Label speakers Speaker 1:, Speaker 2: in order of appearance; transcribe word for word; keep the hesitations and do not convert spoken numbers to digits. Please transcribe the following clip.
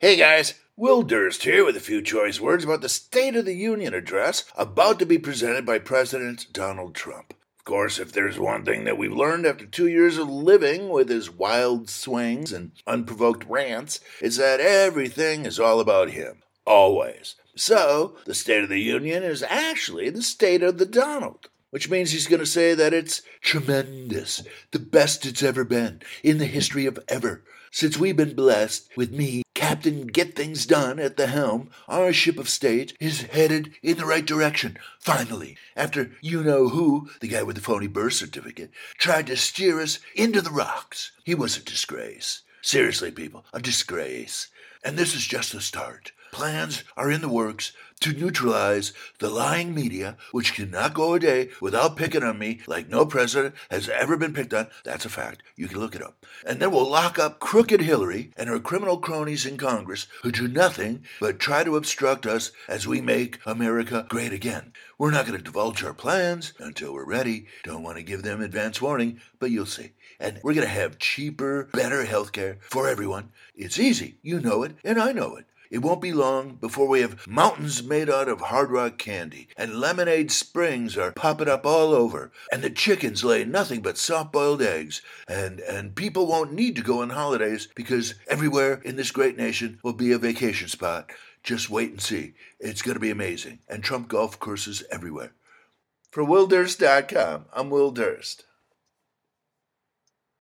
Speaker 1: Hey guys, Will Durst here with a few choice words about the State of the Union address about to be presented by President Donald Trump. Of course, if there's one thing that we've learned after two years of living with his wild swings and unprovoked rants, is that everything is all about him. Always. So, the State of the Union is actually the State of the Donald. Which means he's going to say that it's tremendous, the best it's ever been, in the history of ever. Since we've been blessed with me, Captain Get Things Done at the helm, our ship of state is headed in the right direction, finally, after you-know-who, the guy with the phony birth certificate, tried to steer us into the rocks. He was a disgrace. Seriously, people, a disgrace. And this is just the start. Plans are in the works to neutralize the lying media, which cannot go a day without picking on me like no president has ever been picked on. That's a fact. You can look it up. And then we'll lock up crooked Hillary and her criminal cronies in Congress who do nothing but try to obstruct us as we make America great again. We're not going to divulge our plans until we're ready. Don't want to give them advance warning, but you'll see. And we're going to have cheaper, better health care for everyone. It's easy. You know it, and I know it. It won't be long before we have mountains made out of Hard Rock candy, and lemonade springs are popping up all over, and the chickens lay nothing but soft-boiled eggs, and, and people won't need to go on holidays because everywhere in this great nation will be a vacation spot. Just wait and see. It's going to be amazing, and Trump golf courses everywhere. For Will Durst dot com, I'm Will Durst.